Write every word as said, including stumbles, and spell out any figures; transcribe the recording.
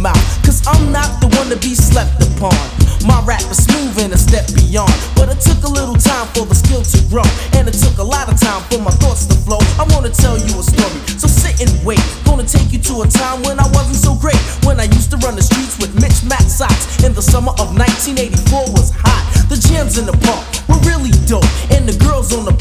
mouth, cause I'm not the one to be slept upon. My rap is smooth and a step beyond, but it took a little time for the skill to grow, and it took a lot of time for my thoughts to flow. I wanna tell you a story, so sit and wait. Gonna take you to a time when I wasn't so great, when I used to run the streets with Mitch Mac socks. In the summer of nineteen eighty-four was hot. The jams in the park were really dope, and the girls on the